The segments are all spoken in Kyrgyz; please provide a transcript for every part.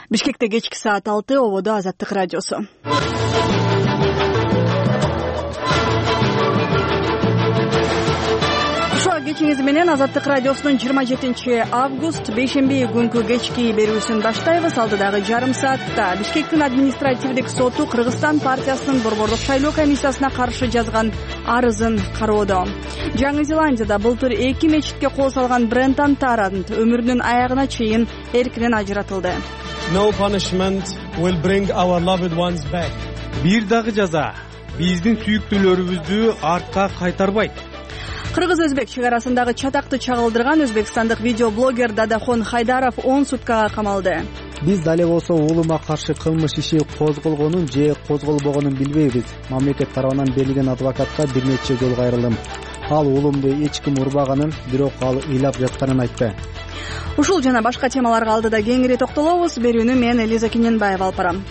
Бишкекте кечки саат 6, ободо Азаттык радиосу. Кечиңиз менен Азаттык радиосунун 27-август бейшемби күнкү кечки берүүсүн баштайбыз. Алдыдагы жарым саатта Бишкектин административдик соту Кыргызстан партиясынын борбордук шайлоо комиссиясына каршы жазган арызын кароодо. Жаңы Зеландияда былтыр 2 мечитке кол салган Брентон Таррант өмүрүнүн аягына чейин эркинен ажыратылды. No punishment will bring our loved ones back. Бир дагы жаза биздин сүйүктүүлөрүбүздү артка кайтарбайт. Кыргыз-өзбек чек арасындагы чатакты чагылдырган өзбекстандык видеоблогер Дадахон Хайдаров 10 суткага камалды. Биз дале болсо уулума каршы кылмыш иши козголгонун же козголбогонун билбейбиз. Мамлекет тарабынан берилген адвокатка бир нече жолу кайрылдым. Ал уулумду эч ким урбаганын, бирок ал ыйлап жатканын айтты. Ушул жана башка темаларга алдыда кеңири токтолобуз. Берүүнү мен Элиза Кененбаева алып барам.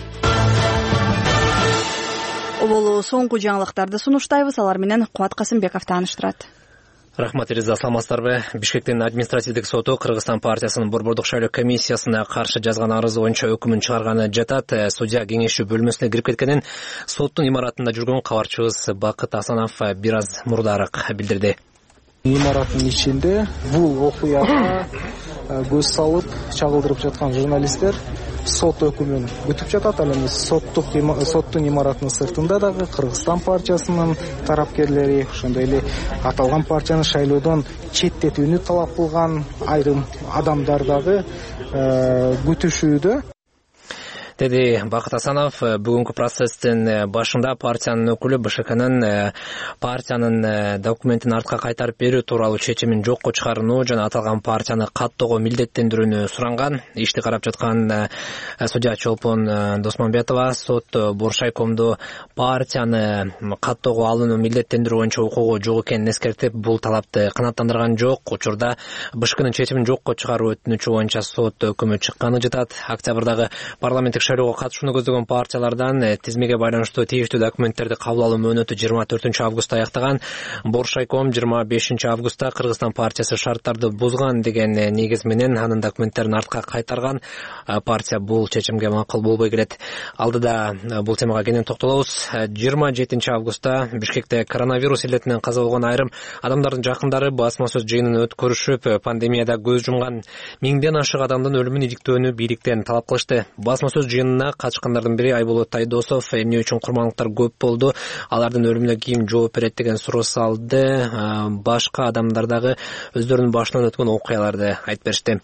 Болу соңку жаңылыктарды сунуштайбыз. Алар менен Кубат Касымбеков тааныштырат. Рахмат, Элиза, саламатсыздарбы? Бишкектин административдик соту Кыргызстан партиясынын борбордук шайлоо комиссиясына каршы жазган арызы боюнча өкүмүн чыгарганы жатат. Судья кеңешчи бөлмөсүнө кирип кеткенин соттун имаратында жүргөн кабарчыбыз Бакыт Асанов бир аз мурдараак билдирди. Имараттын ичинде бул окуяга көз салып чагылдырып жаткан журналисттер сот өкүмүн күтүп жатат. Ал эми соттун имаратынын сыртында дагы Кыргызстан партиясынын тарапкерлери, ошондой эле аталган партияны шайлоодон четтетүүнү талап кылган айрым адамдар дагы күтүшүүдө, деди Бакыт Асанов. Бүгүнкү процесстин башында партиянын өкүлү БШКнын партиянын документин артка кайтарып берүү тууралуу чечимин жокко чыгарууну жана аталган партияны каттоого милдеттендирүүнү суранган. Ишти карап жаткан судья Чолпон Досмамбетова сот Боршайкомду партияны каттоого алууну милдеттендирүү боюнча укугу жок экенин эскертип, бул талапты канааттандырган жок. Учурда БШКнын чечимин жокко чыгаруу өтүнүчү боюнча сот өкүмү чыкканы жатат. Октябрдагы парламенттик шайлоого катышууну көздөгөн партиялардан тизмеге байланыштуу тийиштүү документтерди кабыл алуу мөөнөтү 24-августта аяктаган. Боршайком 25-августта Кыргызстан партиясы шарттарды бузган деген негиз менен анын документтерин артка кайтарган. Партия бул чечимге макул болбой келет. Алдыда бул темага кенен токтолобуз. 27-августта Бишкекте коронавирус илетинен каза болгон айрым адамдардын жакындары басма сөз жыйынын өткөрүшүп, пандемияда көз жумган миңден ашык адамдын өлүмүн иликтөөнү бийликтен талап кылышты. Басма сөз жыйынына катышкандардын бири Айболот Тайдосов эмне үчүн курмандыктар көп болду, алардын өлүмүнө ким жооп берет деген суроо салды. Башка адамдар дагы өздөрүнүн башынан өткөн окуяларды айтып беришти.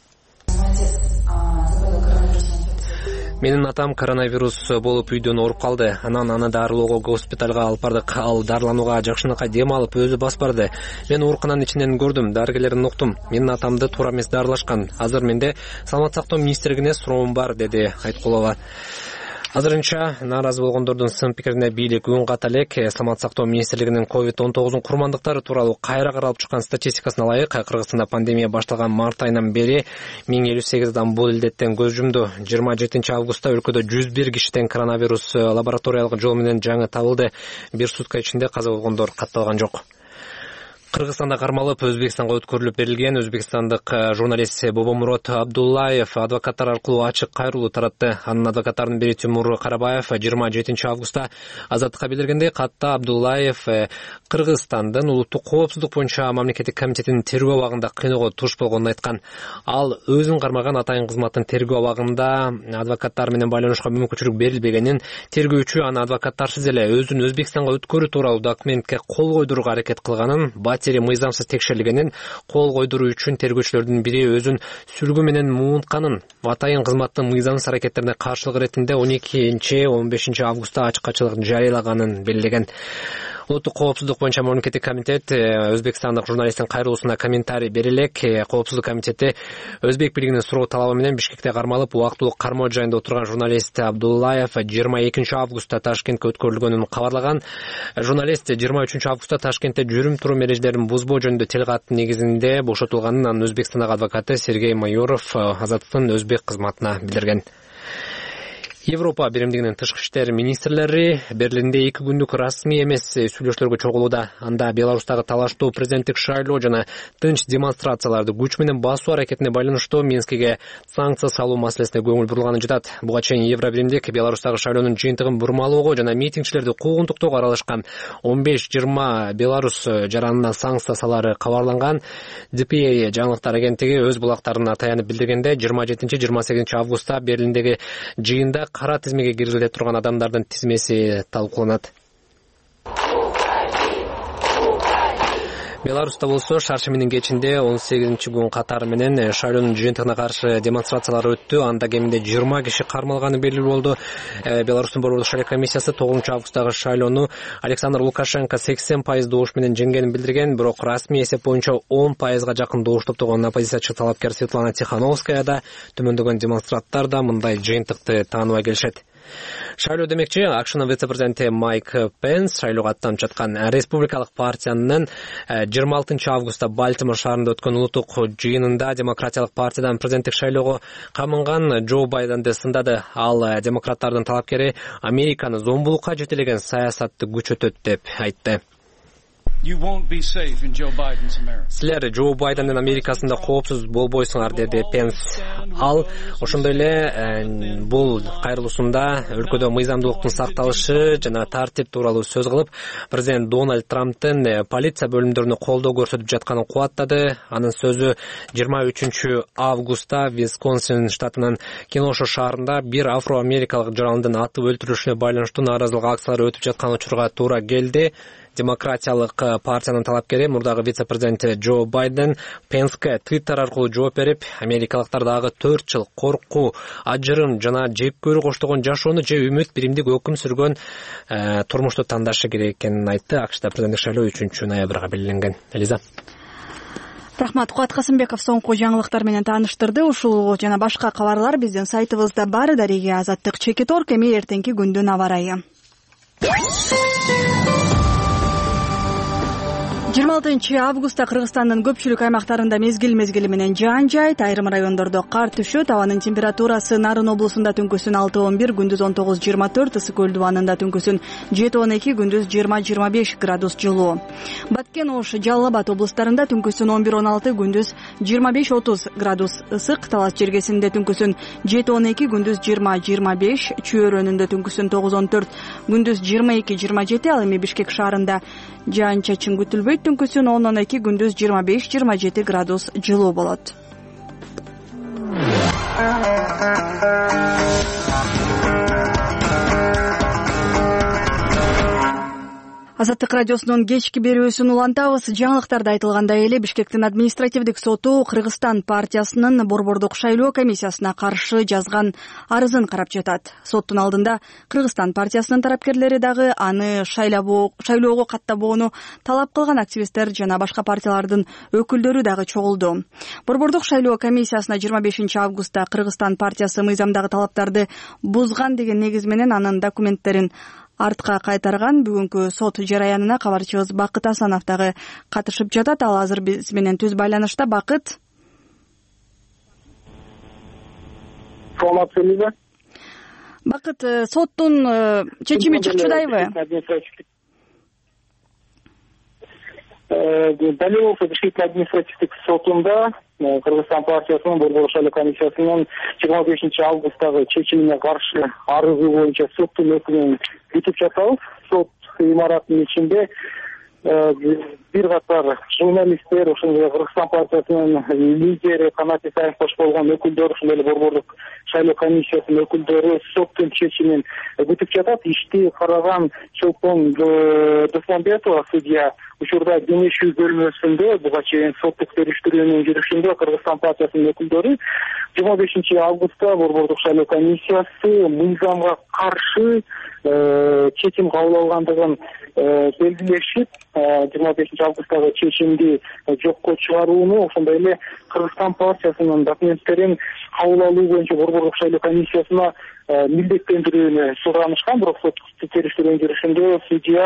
Менин атам коронавирус болуп үйдөн ооруп калды. Анан аны дарылоого госпиталга алып бардык. Ал дарыланууга жакшынакай дем алып өзү баспарды. Мен оорукананын ичинен көрдүм, дарыгерлерден уктум. Менин атамды туура эмес дарылашкан. Азыр менде саламат сактоо министрлигине суроом бар, деди Айткулова. Азырынча нааразы болгондордун сын пикирине бийлик үн ката элек. Саламат сактоо министрлигинин COVID-19 курмандыктары тууралуу кайра каралып чыккан статистикасына ылайык, Кыргызстанда пандемия башталган март айынан бери 1058 адам бул илдеттен көз жумду. 27-августта өлкөдө 101 кишиден коронавирус лабораториялык жол менен жаңы табылды. Бир сутка ичинде каза болгондор катталган жок. Кыргызстанда кармалып Өзбекстанга өткөрүлүп берилген өзбекстандык журналист Бобомурод Абдуллаев адвокаттар аркылуу ачык кайрылуу таратты. Анын адвокаттарынын бири Тимур Карабаев 27-августта Азаттыкка билдиргендей, катта Абдуллаев Кыргызстандын улуттук коопсуздук боюнча мамлекеттик комитетинин тергөө абагында кыйноого туш болгонун айткан. Ал өзүн кармаган атайын кызматтын тергөө абагында адвокаттар менен байланышка мүмкүнчүлүк берилбегенин, тергөөчү аны адвокаттарсыз эле өзүн Өзбекстанга өткөрүү тууралуу документке кол койдурууга аракет кылганын, батери мыйзамсыз текшерилгенин, кол койдуруу үчүн тергөөчүлөрдүн бири өзүн сүлгү менен муунтканын, атайын кызматтын мыйзамсыз аракеттерине каршылык иретинде 12-15 августта ачык-ачык жарыялаганын белгилеген. Улуттук коопсуздук боюнча мамлекеттик комитет өзбекстандык журналисттин кайрылуусуна комментарий бере элек. Коопсуздук комитети Өзбек бийлигинин суроо талабы менен Бишкекте кармалып убактылуу кармоо жайында отурган журналист Абдуллаев 22-августта Ташкентке өткөрүлгөнүн кабарлаган. Журналист 23 августта Ташкентте жүрүм турум эрежелерин бузбоо жөнүндө телкаттын негизинде бошотулганын анын Өзбекстандагы адвокаты Сергей Майоров Азаттыктын өзбек кызматына билдирген. Европа биримдигинин тышкы иштер министрлери Берлинде 2 күндүк расмий эмес сүйлөшүүлөргө чогулууда. Анда Беларустагы талаштуу президенттик шайлоо жана тынч демонстрацияларды күч менен басуу аракетине байланыштуу Минскиге санкция салуу маселесине көңүл бурулганы жатат. Буга чейин Евробиримдик Беларустагы шайлоонун жыйынтыгын бурмалоого жана митингчилерди куугунтуктоого аралашкан 15-20 Беларус жаранына санкция салары кабарланган. DPA жаңылыктар агенттиги өз булактарына таянып билдиргенде 27-28 августта Берлиндеги жыйында кара тизмеге киргизиле турган адамдардын тизмеси талкууланат. Беларуста болсо шаршеминин кечинде 18-күн катары менен шайлоонун жыйынтыгына каршы демонстрациялар өттү. Анда кеминде 20 киши кармалганы белгилүү болду. Беларустун борбордук шайлоо комиссиясы 9 августтагы шайлоону Александр Лукашенко 80% добуш менен жеңгенин билдирген, бирок расмий эсеп боюнча 10%га жакын добуш топтогон оппозициячы талапкер Светлана Тихановская да, төмөндөгөн демонстранттар да мындай жыйынтыкты тааныбай келишет. Шайлоо демекчи, АКШнын вице-президенти Майк Пенс шайлоого аттанып жаткан республикалык партиянын 26 августта Балтимор шаарында өткөн улуттук жыйынында демократиялык партиядан президенттик шайлоого камынган Джо Байденди сындады. Ал демократтардын талапкери Американы зомбулукка жетелеген саясатты күчөтөт деп айтты. Силер Джо Байдендин Америкасында коопсуз болбойсуңар, деди Пенс. Ал ошондой эле бул кайрылуусунда өлкөдө мыйзамдуулуктун сакталышы жана тартип тууралуу сөз кылып, президент Дональд Трамптын полиция бөлүмдөрүнө колдоо көрсөтүп жатканын кубаттады. Анын сөзү 23 августта Висконсин штатынын Кеношо шаарында бир афро-америкалык жарандын атып өлтүрүлүшүнө байланыштуу нааразылык акциялары өтүп жаткан учурга туура келди. Демократиялык партиянын талапкери мурдагы вице-президенти Джо Байден Пенске Твиттер аркылуу жооп берип, америкалыктар дагы 4 жыл коркуу, ажырым жана жепкөрү коштогон жашоону же үмүт биримдик өкүм сүргөн турмушту тандашы керек экенин айтты. АКШда президенттик шайлоо 3 ноябрга белгиленген. Элиза. Рахмат. Куат Касымбеков соңку жаңылыктар менен тааныштырды. Ушул жана башка кабарлар биздин сайтыбызда бар. Дарига Азаттык Чекитор, эми эртеңки күндүн аба ырайы. 26 августта Кыргызстандын көпчүлүк аймактарында мезгил менен жаан жайт, айрым райондордо кар түшөт. Абанын температурасы Нарын облусунда түнкүсүн 6-11, күндүз 19-24, Ысык Көл дубанында түнкүсүн 7-12, күндүз 20-25 градус жылуу. Баткен, Ош, Жалал Абад облустарында түнкүсүн 11-16, күндүз 25-30 градус ысык. Талас жергесинде түнкүсүн 7-12, күндүз 20-25, Чүй өрөөнүндө түнкүсүн 9-14, күндүз 22-27, ал эми Бишкек шаарында жаан-чачын күтүлбөйт. Түнкүсүн 10-12, күндүз 25-27 градус жылуу болот. Азаттык радиосунун кечки берүүсүн улантабыз. Жаңылыктарда айтылгандай эле Бишкектин административдик соту Кыргызстан партиясынын борбордук шайлоо комиссиясына каршы жазган арызын карап жатат. Соттун алдында Кыргызстан партиясынын тарапкерлери дагы аны шайлоого каттабоону талап кылган активисттер жана башка партиялардын өкүлдөрү дагы чогулду. Борбордук шайлоо комиссиясына 25 августта Кыргызстан партиясы мыйзамдагы талаптарды бузган деген негиз менен анын документтерин артка кайтарган. Бүгүнкү сот жараянына кабарчыбыз Бакыт Асанов дагы катышып жатат. Ал азыр биз менен түз байланышта. Бакыт. Саламатсызбы? Бакыт, соттун чечими чыкчудайбы? Далее болсо Бишкек административдик сотунда Кыргызстан партиясынын борбордук шайлоо комиссиясынын 25 августтагы чечимине каршы арызы боюнча соттун өкүмүн күтүп жатабыз. Сот имаратынын ичинде бир катар журналисттер, ошондой Кыргызстан партиясынын лидери Канат Исаев кош болгон өкүлдөр, ошондой эле борбордук шайлоо комиссиясынын өкүлдөрү соттун чечимин күтүп жатат. Ишти караган Чолпон Досмамбетова судья учурда демешүү бөлмөсүндө буга чейин соттук териштирүүнүн жүрүшүндө Кыргызстан партиясынын өкүлдөрү 25 августта борбордук шайлоо комиссиясы мыйзамга каршы чечим кабыл алгандыгын белгилешип, 25 августтагы чечимди жокко чыгарууну, ошондой эле Кыргызстан партиясынын документтерин кабыл алуу боюнча борбордук шайлоо комиссиясына милдеттендирүүнү суранышкан. Бирок соттук териштирүүнүн жүрүшүндө судья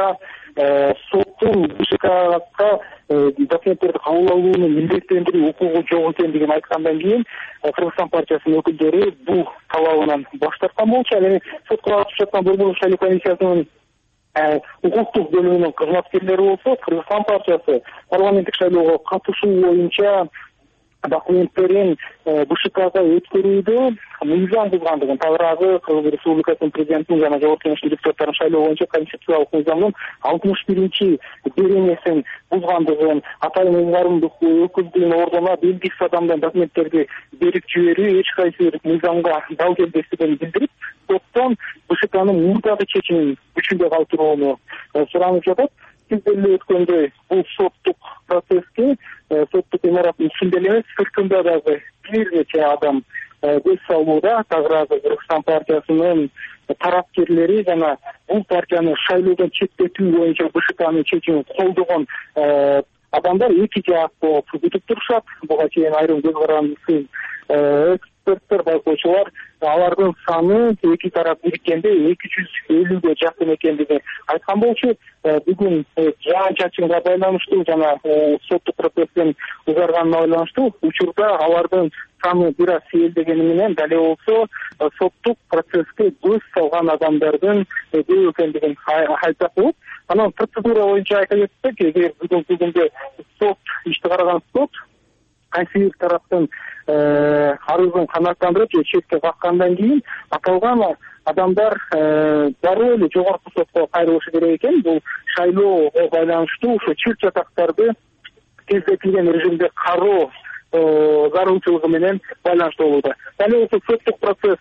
соттун БШКга документтерди кабыл алуунун милдеттендирүү укугу жок экендигин айткандан кийин Кыргызстан партиясынын өкүлдөрү бул талабынан баш тарткан болчу. Ал эми сотко катышып жаткан Борбордук шайлоо комиссиясынын укуктук бөлүмүнүн кызматкерлери болсо Кыргызстан партиясы парламенттик шайлоого катышуу боюнча документтерин БШКга өткөрүүдө мыйзам бузгандыгын, тагыраагы Кыргыз Республикасынын президентинин жана жогорку кеңештин депутаттарын шайлоо боюнча конституциялык мыйзамдын 61 беренесин бузгандыгын, атайын ыйгарымдык өкүлдүн ордуна белгисиз адамдан документтерди берип жиберүү эч кайсы бир мыйзамга дал келбестигин билдирип, соттон БШКнын мурдагы чечимин күчүндө калтырууну суранып жатат. Сиз деле өткөндөй бул соттук процесске соттук имараттын ичинде эле эмес, сыртында дагы бир нече адам көз салууда. Тагыраагы Кыргызстан партиясынын тарапкерлери жана бул партияны шайлоодон четтетүү боюнча БШКнын чечимин колдогон адамдар эки жаак болуп күтүп турушат. Буга чейин айрым көз карандысыз эксперттер, байкоочулар алардын саны эки тарап бириккенде 250ге жакын экендигин айткан болчу. Бүгүн жаан-чачынга байланыштуу жана соттук процесстин узарганына байланыштуу учурда алардын саны бир аз сейилдегени менен дале болсо соттук процесске көз салган адамдардын көп экендигин айтсак болот. Анан процедура боюнча айта кетсек, эгер бүгүнкү күндө сот ишти караган сот кайсы бир тараптын арызын канааттандырып же четке каккандан кийин аталган адамдар дароо эле жогорку сотко кайрылышы керек экен. Бул шайлоого байланыштуу ошо чыр чатактарды тездетилген режимде кароо зарылчылыгы менен байланыштуу болууда. Дале болсо соттук процесс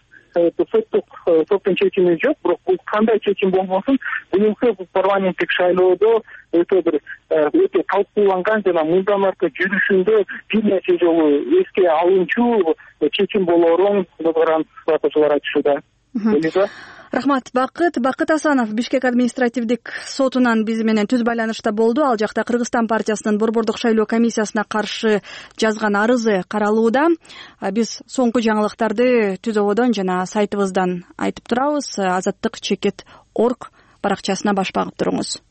соттун чечими жок, бирок бул кандай чечим болбосун, быйылкы парламенттик шайлоодо өтө талкууланган жана мындан аркы жүрүшүндө бир нече жолу эске алынчу чечим болоорун байкоочулар айтышууда. Рахмат. Бакыт Асанов Бишкек административдик сотунан биз менен түз байланышта болду. Ал жакта Кыргызстан партиясынын Борбордук шайлоо комиссиясына каршы жазган арызы каралууда. Биз соңку жаңылыктарды Түз ободон жана сайтыбыздан айтып турабыз. Азаттык-org баракчасына баш багып туруңуз.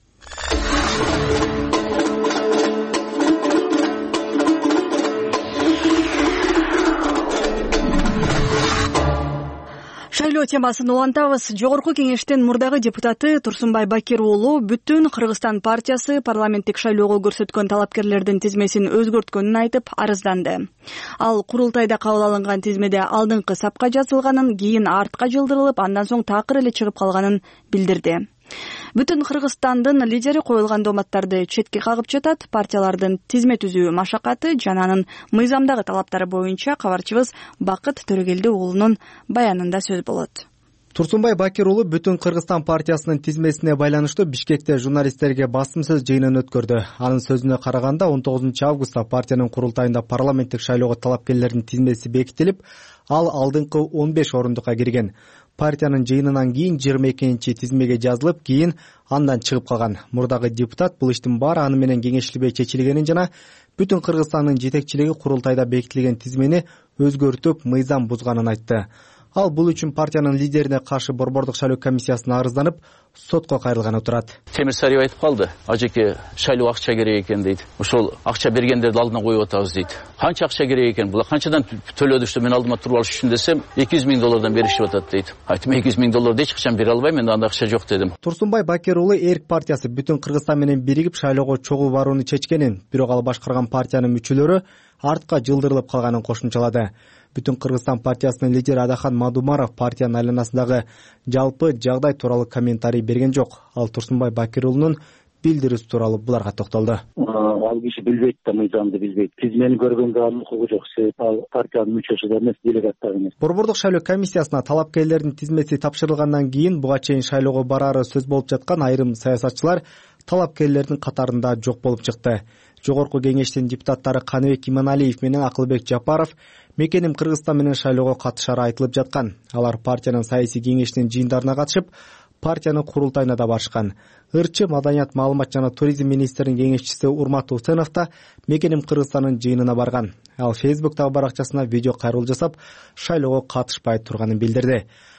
Шайлоо темасын улантабыз. Жогорку кеңештин мурдагы депутаты Турсунбай Бакир уулу Бүтүн Кыргызстан партиясы парламенттик шайлоого көрсөткөн талапкерлердин тизмесин өзгөрткөнүн айтып арызданды. Ал курултайда кабыл алынган тизмеде алдыңкы сапка жазылганын, кийин артка жылдырылып, андан соң такыр эле чыгып калганын билдирди. Бүтүн Кыргызстандын лидери коюлган дооматтарды четке кагып жатат. Партиялардын тизме түзүү машакаты жана анын мыйзамдагы талаптары боюнча кабарчыбыз Бакыт Төрөгелди уулунун баянында сөз болот. Турсунбай Бакир уулу Бүтүн Кыргызстан партиясынын тизмесине байланыштуу Бишкекте журналисттерге басымсыз жыйынын өткөрдү. Анын сөзүнө караганда 19 августта партиянын курултайында парламенттик шайлоого талапкерлердин тизмеси бекитилип, ал алдыңкы 15 орундукка кирген. Партиянын жыйынынан кийин 22 тизмеге жазылып, кийин андан чыгып калган. Мурдагы депутат бул иштин баары аны менен кеңешилбей чечилгенин жана Бүтүн Кыргызстандын жетекчилиги курултайда бекитилген тизмени өзгөртүп, мыйзам бузганын айтты. Ал бул үчүн партиянын лидерине каршы Борбордук шайлоо комиссиясына арызданып, сотко кайрылганы турат. Темир Сариев айтып калды. Ажеке шайлоо акча керек экен дейт. Ошол акча бергендерди алдына коюп атабыз дейт. Канча акча керек экен? Бул канчадан төлөдү что мен алдыма туруп алыш үчүн десем, $200,000 беришип атат дейт. Айттым, $200,000 эч качан бере албайм, менде анда акча жок дедим. Турсунбай Бакир уулу Эрк партиясы Бүтүн Кыргызстан менен биригип шайлоого чогуу барууну чечкенин, бирок ал башкарган партиянын мүчөлөрү артка жылдырылып калганын кошумчалады. Бүтүн Кыргызстан партиясынын лидери Адахан Мадумаров партиянын айланасындагы жалпы жагдай тууралуу комментарий берген жок. Ал Турсунбай Бакир уулунун билдирүүсү тууралуу буларга токтолду. Ал киши билбейт да, мыйзамды билбейт. Тизмени көргөнгө анын укугу жок. Ал партиянын мүчөсү да эмес, делегат да эмес. Борбордук шайлоо комиссиясына талапкерлердин тизмеси тапшырылгандан кийин буга чейин шайлоого бараары сөз болуп жаткан айрым саясатчылар талапкерлердин катарында жок болуп чыкты. Жогорку кеңештин депутаттары Каныбек Иманалиев менен Акылбек Жапаров мекеним Кыргызстан менен шайлоого катышары айтылып жаткан. Алар партиянын саясий кеңешинин жыйындарына катышып, партиянын курултайына да барышкан. Ырчы маданият, маалымат жана туризм министринин кеңешчиси Урмат Усенов да мекеним Кыргызстандын жыйынына барган. Ал Facebook'тагы баракчасына видео кайрылуу жасап, шайлоого катышпай турганын билдирди.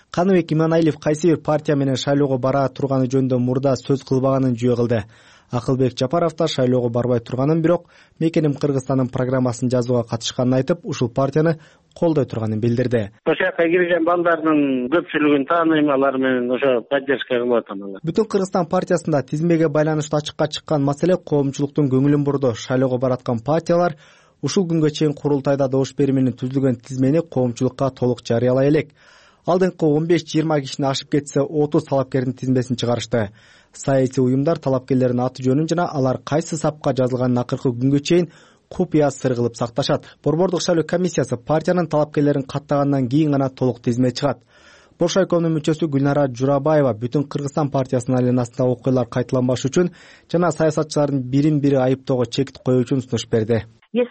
Каныбек Иманалиев кайсы бир партия менен шайлоого бара турганы жөнүндө мурда сөз кылбаганын жөө кылды. Акылбек Жапаров да шайлоого барбай турганын, бирок Мекеним Кыргызстандын программасын жазууга катышканын айтып, ушул партияны колдой турганын билдирди. Ошол жака кирген балдардын көпчүлүгүн тааныйм, алар менен ошо поддержка кылып атам. Бүтүн Кыргызстан партиясында тизмеге байланыштуу ачыкка чыккан маселе коомчулуктун көңүлүн бурду. Шайлоого бараткан партиялар ушул күнгө чейин курултайда добуш берүү менен түзүлгөн тизмени коомчулукка толук жарыялай элек. Алдыңкы 15-20 кишини ашып кетсе 30 талапкердин тизмесин чыгарышты. Саясий уюмдар талапкерлердин аты жөнүн жана алар кайсы сапка жазылганын акыркы күнгө чейин купуя сыр кылып сакташат. Борбордук шайлоо комиссиясы партиянын талапкерлерин каттагандан кийин гана толук тизме чыгат. Боршайкомдун мүчөсү Гүлнара Журабаева Бүтүн Кыргызстан партиясынын айланасында окуялар кайталанбаш үчүн жана саясатчылардын бирин-бири айыптоого чек коюу үчүн сунуш берди.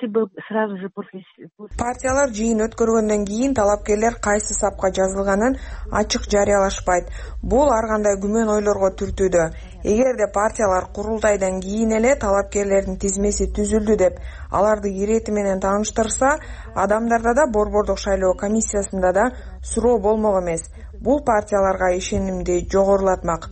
Партиялар жыйын өткөргөндөн кийин талапкерлер кайсы сапка жазылганын ачык жарыялашпайт. Бул ар кандай күмөн ойлорго түртүүдө. Эгерде партиялар курултайдан кийин эле талапкерлердин тизмеси түзүлдү деп аларды ирети менен тааныштырса, адамдарда да борбордук шайлоо комиссиясында да суроо болмок эмес. Бул партияларга ишенимди жогорулатмак.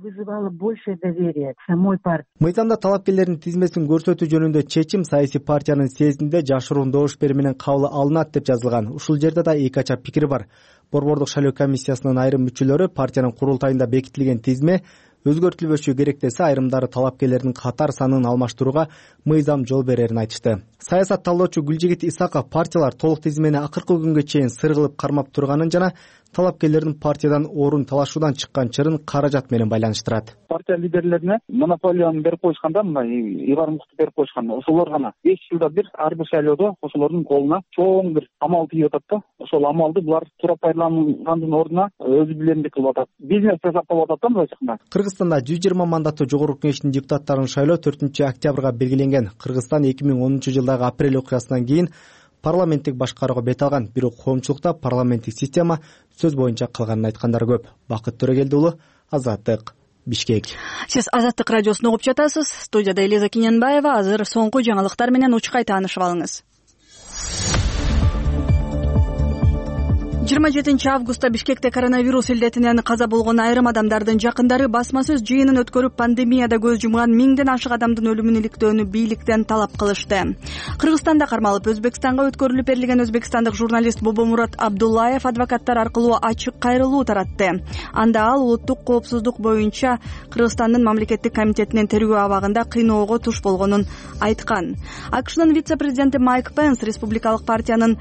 Мыйзамда талапкерлердин тизмесин көрсөтүү жөнүндө чечим саясий партиянын съездинде жашыруун добуш берүү менен кабыл алынат деп жазылган. Ушул жерде да эки ача пикир бар. Борбордук шайлоо комиссиясынын айрым мүчөлөрү партиянын курултайында бекитилген тизме өзгөртүлбөшү керек десе, айрымдары талапкерлердин катар санын алмаштырууга мыйзам жол берерин айтышты. Саясат талоочу Гүлжигит Исаков партиялар толук тизмени акыркы күнгө чейин сыр кылып кармап турганын жана талапкерлердин партиядан орун талашуудан чыккан чырын каражат менен байланыштырат. Партия лидерлерине монополияны берип коюшканда, мына Ивармукту берип коюшкан, ошолор гана 5 жылда бир ар бир шайлоодо ошолордун колуна чоң бир амал тийип атат да. Ошол амалды булар туура пайдалангандын ордуна өзү билендик кылып атат. Бизнес жасап атат да мына жакта. Кыргызстанда 120 мандаттуу жогорку кеңештин депутаттарын шайлоо 4-октябрга белгиленген. Кыргызстан 2010-жылдагы апрель окуясынан кийин парламенттик башкарууга бет алган, бирок коомчулукта парламенттик система сөз боюнча калганын айткандар көп. Бакыт Төрөгелди уулу, Азаттык, Бишкек. Сиз Азаттык радиосун угуп жатасыз. Студияда Элиза Киненбаева. Азыр соңку жаңылыктар менен учкай таанышып алыңыз. 27 августта Бишкекте коронавирус илдетинен каза болгон айрым адамдардын жакындары басма сөз жыйынын өткөрүп, пандемияда көз жумган 1000ден ашык адамдын өлүмүн иликтөөнү бийликтен талап кылышты. Кыргызстанда кармалып Өзбекстанга өткөрүлүп берилген өзбекстандык журналист Бобомурат Абдуллаев адвокаттар аркылуу ачык кайрылуу таратты. Анда ал улуттук коопсуздук боюнча Кыргызстандын мамлекеттик комитетинин тергөө абагында кыйноого туш болгонун айткан. АКШнын вице-президенти Майк Пенс республикалык партиянын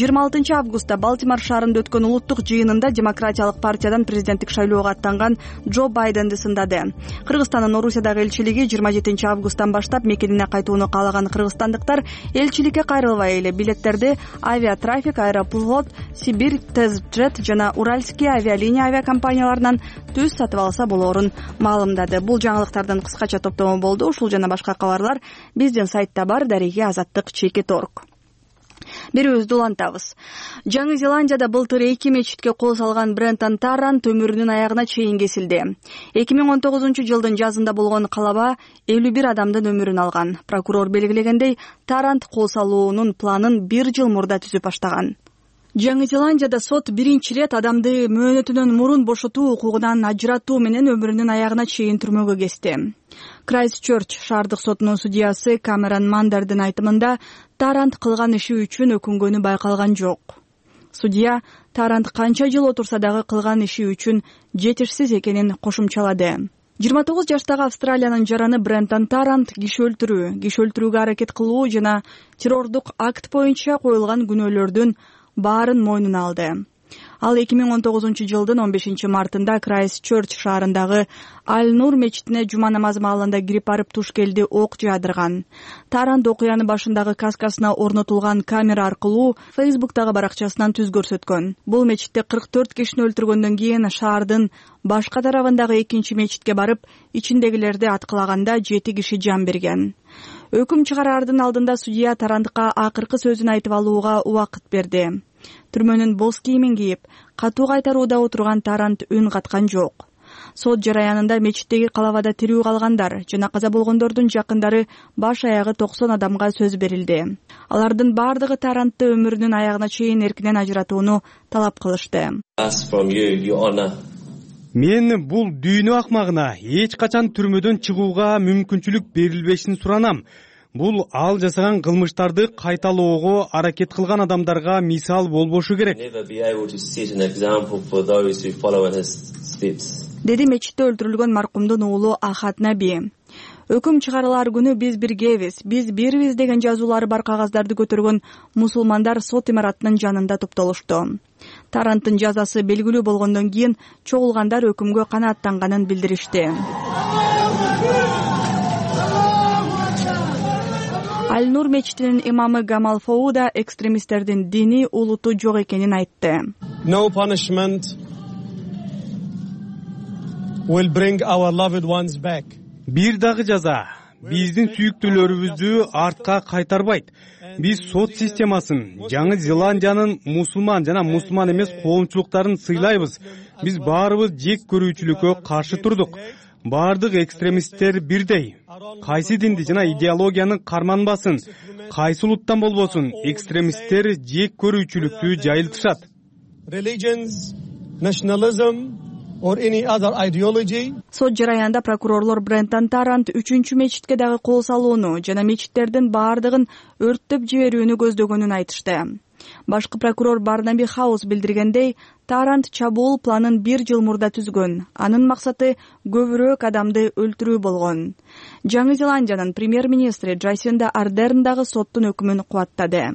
26 августта Балтимор шаарында өткөн улуттук жыйынында демократиялык партиядан президенттик шайлоого аттанган Джо Байденди сындады. Кыргызстандын Орусиядагы элчилиги 27 августтан баштап мекенине кайтууну каалаган кыргызстандыктар элчиликке кайрылбай эле билеттерди Авиатрафик, Аэрофлот, Сибирь Тезджет жана Уральский авиалиния авиакомпанияларынан түз сатып алса болорун маалымдады. Бул жаңылыктардын кыскача топтому болду. Ушул жана башка кабарлар биздин сайтта бар. Дареги Азаттык.org. Берүүбүздү улантабыз. Жаңы Зеландияда былтыр 2 мечитке кол салган Брентон Тарант өмүрүнүн аягына чейин кесилди. 2019-жылдын жазында болгон калаба 51 адамдын өмүрүн алган. Прокурор белгилегендей, Тарант кол салуунун планын 1 жыл мурда түзүп баштаган. Жаңы Зеландияда сот биринчи ирет адамды мөөнөтүнөн мурун бошотуу укугунан ажыратуу менен өмүрүнүн аягына чейин түрмөгө кести. Крайстчерч шаардык сотунун судьясы Камерон Мандердин айтымында Тарант кылган иши үчүн өкүнгөнү байкалган жок. Судья Тарант канча жыл отурса дагы кылган иши үчүн жетишсиз экенин кошумчалады. 29 жаштагы Австралиянын жараны Брентон Тарант киши өлтүрүүгө аракет кылуу жана террордук акт боюнча коюлган күнөөлөрдүн баарын мойнуна алды. Ал 2019-жылдын 15 мартында Крайстчерч шаарындагы Аль-Нур мечитине жума намазы маалында кирип барып туш келди ок жаадырган. Тарант окуяны башындагы каскасына орнотулган камера аркылуу Facebook'тагы баракчасынан түз көрсөткөн. Бул мечитте 44 кишини өлтүргөндөн кийин шаардын башка тарабындагы экинчи мечитке барып, ичиндегилерди аткылаганда 7 киши жан берген. Өкүм чыгараардын алдында судья Тарантка акыркы сөзүн айтып алууга убакыт берди. Түрмөнүн боз кийимин кийип, катуу кайтарууда отурган Тарант үн каткан жок. Сот жараянында мечиттеги калабада тирүү калгандар жана каза болгондордун жакындары баш аягы 90 адамга сөз берилди. Алардын бардыгы Тарантты өмүрүнүн аягына чейин эркинен ажыратууну талап кылышты. Мен бул дүйнө акмагына эч качан түрмөдөн чыгууга мүмкүнчүлүк берилбешин суранам. Бул ал жасаган кылмыштарды кайталоого аракет кылган адамдарга мисал болбошу керек. Деди мечитте өлтүрүлгөн маркумдун уулу Ахат Наби. Өкүм чыгарылар күнү биз биргебиз, биз бирбиз деген жазуулары бар кагаздарды көтөргөн мусулмандар сот имаратынын жанында топтолушту. Таранттын жазасы белгилүү болгондон кийин чогулгандар өкүмгө канааттанганын билдиришти. Аль-Нур мечитинин имамы Гамал Фоуда экстремисттердин диний улуту жок экенин айтты. No punishment will bring our loved ones back. Бир дагы жаза биздин сүйүктүүлөрүбүздү артка кайтарбайт. Биз сот системасын, Жаңы Зеландиянын мусулман жана мусулман эмес коомчулуктарын сыйлайбыз. Биз баарыбыз жек көрүүчүлүккө каршы турдук. Бардык экстремисттер бирдей. Кайсы динди жана идеологияны карманбасын, кайсы улуттан болбосун, экстремисттер жек көрүүчүлүктү жайылтышат. Religions, nationalism or any other ideology. Сот жараянда прокурорлор Брентон Тарант 3-чү мечитке дагы кол салууну жана мечиттердин бардыгын өрттөп жиберүүнү көздөгөнүн айтышты. Башкы прокурор Барнаби Хаус билдиргендей, Тарант чабуул планын 1 жыл мурда түзгөн. Анын максаты көбүрөөк адамды өлтүрүү болгон. Жаңы Зеландиянын премьер-министри Джасинда Ардерн дагы соттун өкүмүн кубаттады.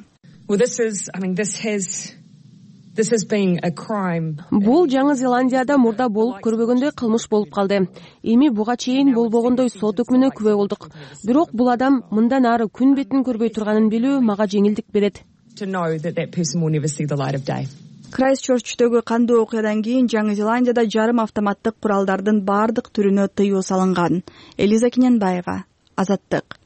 Бул Жаңы Зеландияда мурда болуп көрбөгөндөй кылмыш болуп калды. Эми буга чейин болбогондой сот өкүмүнө күбө болдук. Бирок бул адам мындан ары күн бетин көрбөй турганын билүү мага жеңилдик берет. Крайстчерчтөгү кандуу окуядан кийин Жаңы Зеландияда жарым автоматтык куралдардын бардык түрүнө тыюу салынган. Элиза Киненбаева, Азаттык.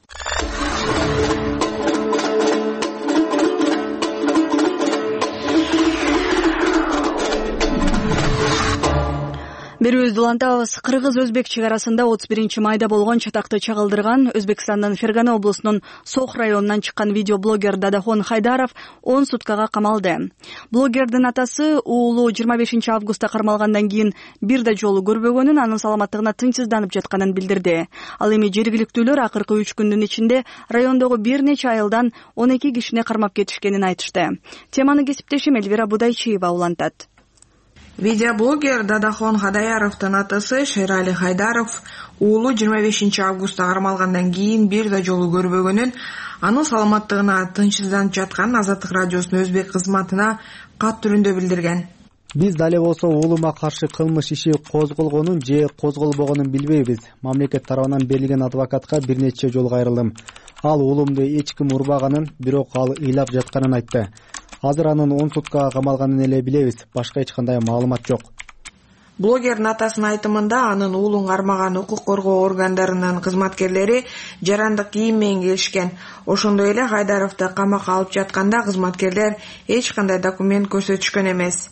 Берүүбүздү улантабыз. Кыргыз-өзбек чек арасында 31 майда болгон чатакты чагылдырган Өзбекстандын Фергана облусунун Сох районунан чыккан видеоблогер Дадахон Хайдаров 10 суткага камалды. Блогердин атасы уулу 25 августта кармалгандан кийин бир да жолу көрбөгөнүн, анын саламаттыгына тынчсызданып жатканын билдирди. Ал эми жергиликтүүлөр акыркы 3 күндүн ичинде райондогу бир нече айылдан 12 кишини кармап кетишкенин айтышты. Теманы кесиптешим Эльвира Будайчиева улантат. Видеоблогер Дадахон Хадаяровдун атасы Шерали Хайдаров уулу 25 августта кармалгандан кийин бир да жолу көрбөгөнүн, анын саламаттыгына тынчсызданып жатканын Азаттык радиосунун өзбек кызматына кат түрүндө билдирген. Биз дале болсо уулума каршы кылмыш иши козголгонун же козголбогонун билбейбиз. Мамлекет тарабынан берилген адвокатка бир нече жолу кайрылдым. Ал уулумду эч ким урбаганын, бирок ал ыйлап жатканын айтты. Азыр анын 10 суткага камалганын эле билебиз. Башка эч кандай маалымат жок. Блогердин атасынын айтымында анын уулун кармаган укук коргоо органдарынын кызматкерлери жарандык кийим менен келишкен. Ошондой эле Хайдаровду камакка алып жатканда кызматкерлер эч кандай документ көрсөтүшкөн эмес.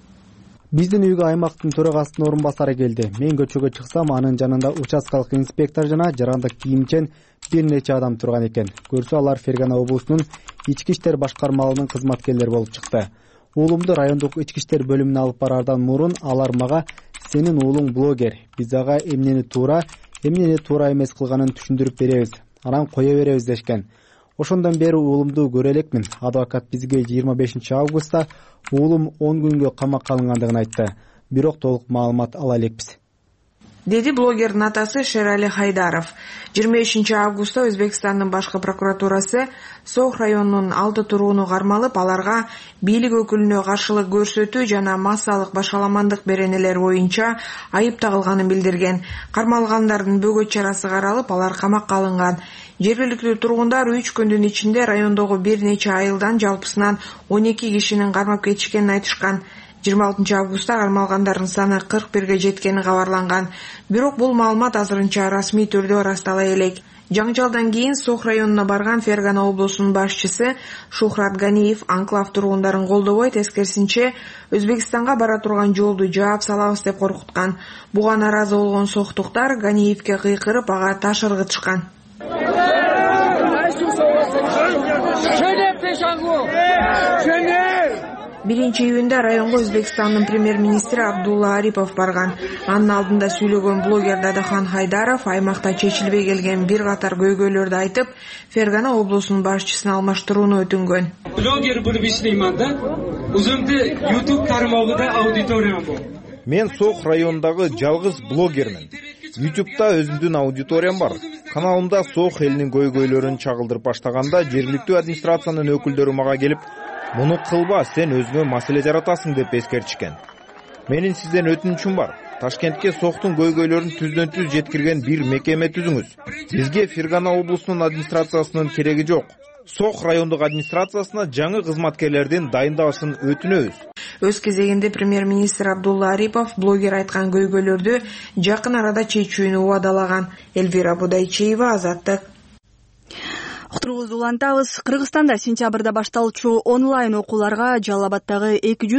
Биздин үйгө аймактын төрагасынын орун басары келди. Мен көчөгө чыксам, анын жанында участкалык инспектор жана жарандык кийимчен бир нече адам турган экен. Көрсө алар Фергана облусунун ички иштер башкармалыгынын кызматкерлери болуп чыкты. Уулумду райондук ички иштер бөлүмүнө алып барардан мурун алар мага "Сенин уулуң блогер. Биз ага эмнени туура эмес кылганын түшүндүрүп беребиз. Анан кое беребиз" дешкен. Ошондон бери уулумду көрө элекмин. Адвокат бизге 25 августта уулум 10 күнгө камакка алынгандыгын айтты. Бирок толук маалымат ала элекпиз. Деди блогердин атасы Шерали Хайдаров. 23 августта Өзбекстандын башкы прокуратурасы Сох районунун 6 турууну кармалып, аларга бийлик өкүлүнө каршылык көрсөтүү жана массалык башаламандык беренелер боюнча айып тагылганын билдирген. Кармалгандардын бөгөт чарасы каралып, алар камакка алынган. Жергиликтүү тургундар 3 күндүн ичинде райондогу бир нече айылдан жалпысынан 12 кишинин кармап кетишкенин айтышкан. 26 августта кармалгандардын саны 41ге жеткени кабарланган. Бирок бул маалымат азырынча расмий түрдө ырастала элек. Жаңжалдан кийин Сох районуна барган Фергана облусунун башчысы Шухрат Ганиев анклав тургундарын колдобой, тескерисинче Өзбекстанга бара турган жолду жаап салабыз деп коркуткан. Буга наразы болгон соктуктар Ганиевке кыйкырып, ага таш ыргытышкан. Биринчи июнда районго Өзбекстандын премьер-министри Абдулла Арипов барган. Анын алдында сүйлөгөн блогер Дадахан Хайдаров аймакта чечилбей келген бир катар көйгөйлөрдү айтып, Фергана облусунун башчысын алмаштырууну өтүнгөн. Блогер болуп иштейм да. Өзүмдү YouTube тармагында аудиториям бар. Мен Сох районундагы жалгыз блогермин. YouTube'da өзүмдүн аудиториям бар. Каналымда Сох элинин көйгөйлөрүн чагылдырып баштаганда жергиликтүү администрациянын өкүлдөрү мага келип, "Муну кылба, сен өзүңө маселе жаратасың" деп эскертишкен. Менин сизден өтүнүчүм бар. Ташкентке Сохтун көйгөйлөрүн түздөн-түз жеткирген бир мекеме түзүңүз. Бизге Фергана облусунун администрациясынын кереги жок. Сох райондук администрациясына жаңы кызматкерлердин дайындалышын өтүнөбүз. Өз кезегинде премьер-министр Абдулла Арипов блогер айткан көйгөйлөрдү жакын арада чечүүнү убадалаган. Эльвира Будайчиева, Азаттык. Уктурубузду улантабыз. Кыргызстанда сентябрда башталчу онлайн окууларга Жалал Абаддагы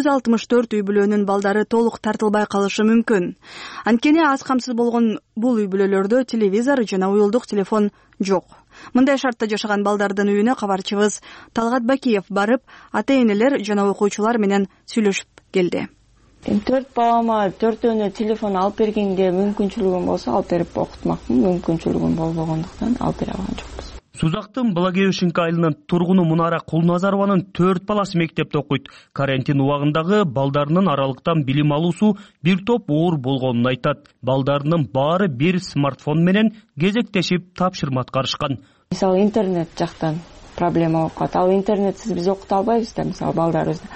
264 үй бүлөнүн балдары толук тартылбай калышы мүмкүн. Анткени аз камсыз болгон бул үй бүлөлөрдө телевизор жана уюлдук телефон жок. Мындай шартта жашаган балдардын үйүнө кабарчыбыз Талгат Бакиев барып, ата-энелер жана окуучулар менен сүйлөшүп келди. 4 балама 4-өнө телефон алып бергенге мүмкүнчүлүгүм болсо алып берип окутмакмын. Мүмкүнчүлүгүм болбогондуктан алып бере алган жокпуз. Сузактын Благовещенка айылынын тургуну Мунара Кулназарованын 4 баласы мектепте окуйт. Карантин убагындагы балдарынын аралыктан билим алуусу бир топ оор болгонун айтат. Балдарынын баары бир смартфон менен кезектешип тапшырма аткарышкан. Мисалы интернет жактан проблема болуп калат. Ал интернетсиз биз окута албайбыз да, мисалы балдарыбызды.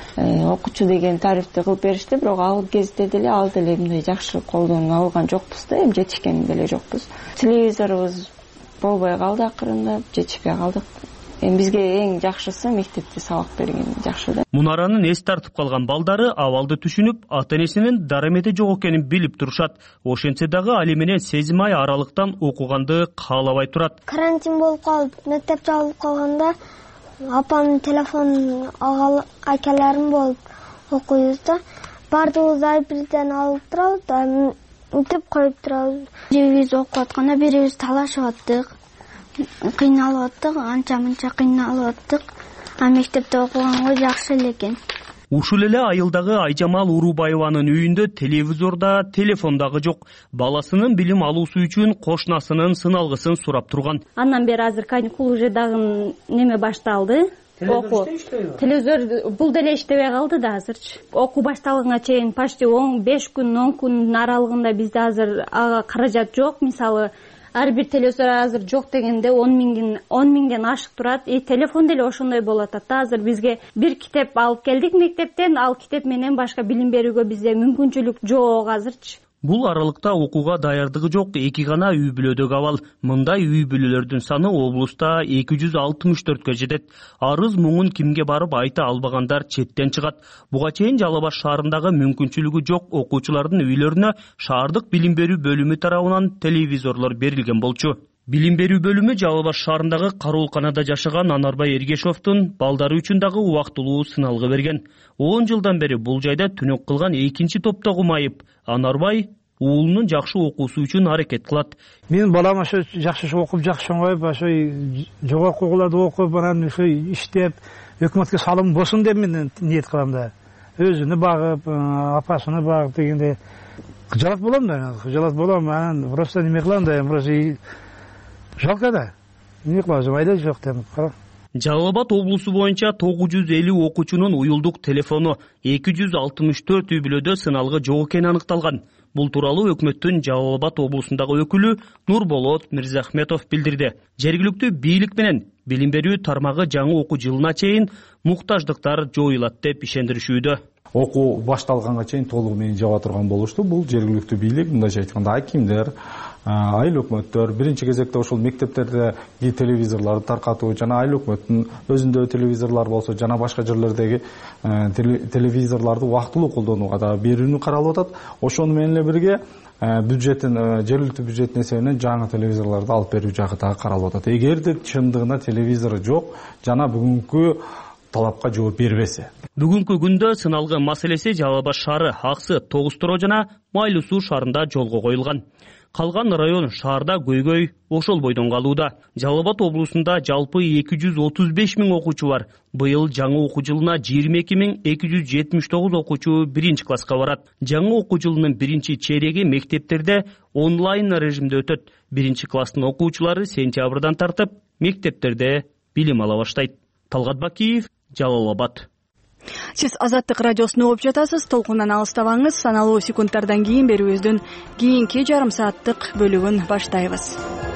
Окуучу деген тарифти кылып беришти, бирок ал кезде деле ал деле мындай жакшы колдон алган жокпуз да, эми жетишкен деле жокпуз. Телевизорубуз болбой калды, акырында жетишпей калдык. Эми бизге эң жакшысы мектепте сабак берген жакшы да. Мунаранын эс тартып калган балдары абалды түшүнүп, ата-энесинин дарамети жок экенин билип турушат. Ошентсе дагы али менен сезим ай аралыктан окуганды каалабай турат. Карантин болуп калып, мектеп жабылып калганда апамдын телефонун акаларым болуп окуйбуз да. Бардыгыбыз ар бирден алып турабыз да, утуп коюп турабыз. Биз окуп атканда бирибиз талашып аттык. Кыйналып аттык, анча-мынча кыйналып аттык. А мектепте окуганга жакшы эле экен. Ушул эле айылдагы Айжамал Урубаеванын үйүндө телевизорда, телефондагы жок. Баласынын билим алуусу үчүн кошунасынын сыналгысын сурап турган. Андан бери азыр каникул уже дагы неме башталды. Окуу. Телевизор бул деле иштебей калды да азырчы. Окуу башталганга чейин почти 5 күн, 10 күн аралыгында бизде азыр ага каражат жок. Мисалы, ар бир телевизор азыр жок дегенде 10 миңден ашык турат. Телефон деле ошондой болуп атат. Азыр бизге бир китеп алып келдик мектептен, ал китеп менен башка билим берүүгө бизде мүмкүнчүлүк жок азырчы. Бул аралыкта окууга даярдыгы жок 2 гана үй бүлөдөгү абал. Мындай үй бүлөлөрдүн саны облуста 264кө жетет. Арыз муңун кимге барып айта албагандар четтен чыгат. Буга чейин Жалал Абад шаарындагы мүмкүнчүлүгү жок окуучулардын үйлөрүнө шаардык билим берүү бөлүмү тарабынан телевизорлор берилген болчу. Билим берүү бөлүмү Жалал Абад шаарындагы Каруулканада жашаган Анарбай Эргешовдун балдары үчүн дагы убактылуу сыналгы берген. 10 жылдан бери бул жайда түнөк кылган экинчи топтогу майып. Анарбай уулунун жакшы окуусу үчүн аракет кылат. Мен балам ошо жакшы окуп, жакшы оңоюп, ошо жогорку окууларда окуп, анан ошо иштеп, өкмөткө салым болсун деп мен ниет кылам да. Өзүнү багып, апасыны багып дегенде кыжалат болом да, кыжалат болом. Анан просто неме кылам да, просто жалко да. Эмне кылабыз, айда жок деп кара. Жалал Абад облусу боюнча 950 окуучунун уюлдук телефону 264 үй бүлөдө сыналгы жок экени аныкталган. Бул тууралуу өкмөттүн Жалал Абад облусундагы өкүлү Нурболот Мирзахметов билдирди. Жергиликтүү бийлик менен билим берүү тармагы жаңы окуу жылына чейин муктаждыктар жоюлат деп ишендиришүүдө. окуу башталганга чейин толугу менен жаба турган болушту. Бул жергиликтүү бийлик, мындайча айтканда акимдер, айыл өкмөттөр биринчи кезекте ошол мектептердеги телевизорлорду таркатуу жана айыл өкмөттүн өзүндө телевизорлор болсо жана башка жерлердеги телевизорлорду убактылуу колдонууга да берүүнү каралып атат. Ошону менен эле бирге бюджеттин жергиликтүү бюджеттин эсебинен жаңы телевизорлорду алып берүү жагы дагы каралып атат. Эгерде чындыгында телевизору жок жана бүгүнкү талапка жооп бербесе. Бүгүнкү күндө сыналган маселеси Жалал Абад шаары, Аксы, Тогуз Туроо жана Майлуу Суу шаарында жолго коюлган. Калган район шаарда көйгөй ошол бойдон калууда. Жалал Абад облусунда жалпы 235 000 окуучу бар. Быйыл жаңы окуу жылына 22 279 окуучу биринчи класска барат. Жаңы окуу жылынын биринчи чейреги мектептерде онлайн режимде өтөт. Биринчи класстын окуучулары сентябрдан тартып мектептерде билим ала баштайт. Талгат Бакиев, Жалал Абад. Сиз Азаттык радиосун угуп жатасыз. Толкундан алыстабаңыз. Саналуу секундтардан кийин берүүбүздүн кийинки жарым сааттык бөлүгүн баштайбыз.